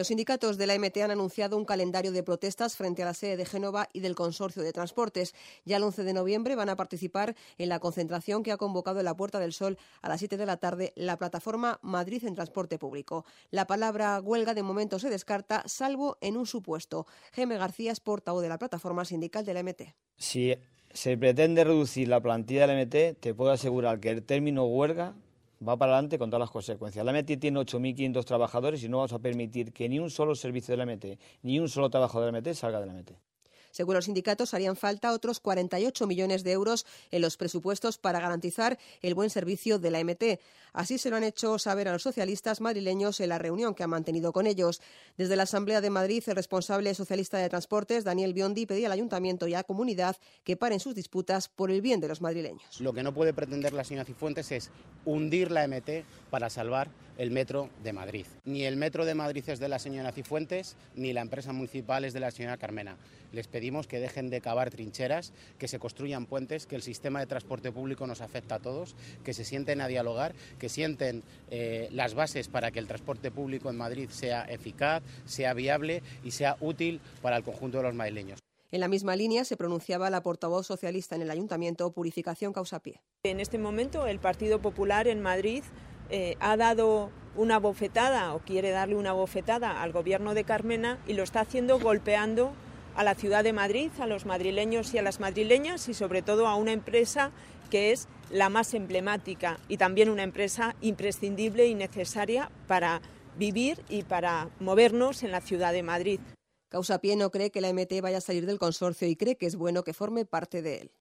Los sindicatos de la MT han anunciado un calendario de protestas frente a la sede de Génova y del Consorcio de Transportes. Ya el 11 de noviembre van a participar en la concentración que ha convocado en la Puerta del Sol a las 7 de la tarde la plataforma Madrid en Transporte Público. La palabra huelga de momento se descarta, salvo en un supuesto. Jaime García es portavoz de la plataforma sindical de la MT. Si se pretende reducir la plantilla de la MT, te puedo asegurar que el término huelga va para adelante con todas las consecuencias. La MT tiene 8.500 trabajadores y no vamos a permitir que ni un solo servicio de la MT, ni un solo trabajador de la MT salga de la MT. Según los sindicatos, harían falta otros 48 millones de euros en los presupuestos para garantizar el buen servicio de la MT. Así se lo han hecho saber a los socialistas madrileños en la reunión que han mantenido con ellos. Desde la Asamblea de Madrid, el responsable socialista de Transportes, Daniel Biondi, pedía al Ayuntamiento y a la comunidad que paren sus disputas por el bien de los madrileños. Lo que no puede pretender la señora Cifuentes es hundir la MT para salvar el Metro de Madrid. Ni el Metro de Madrid es de la señora Cifuentes, ni la empresa municipal es de la señora Carmena. Les pedimos que dejen de cavar trincheras, que se construyan puentes, que el sistema de transporte público nos afecta a todos, que se sienten a dialogar, que sienten las bases para que el transporte público en Madrid sea eficaz, sea viable y sea útil para el conjunto de los madrileños. En la misma línea se pronunciaba la portavoz socialista en el Ayuntamiento, Purificación Causapié. En este momento el Partido Popular en Madrid ha dado una bofetada o quiere darle una bofetada al gobierno de Carmena y lo está haciendo golpeando a la ciudad de Madrid, a los madrileños y a las madrileñas y sobre todo a una empresa que es la más emblemática y también una empresa imprescindible y necesaria para vivir y para movernos en la ciudad de Madrid. Causapié no cree que la MT vaya a salir del consorcio y cree que es bueno que forme parte de él.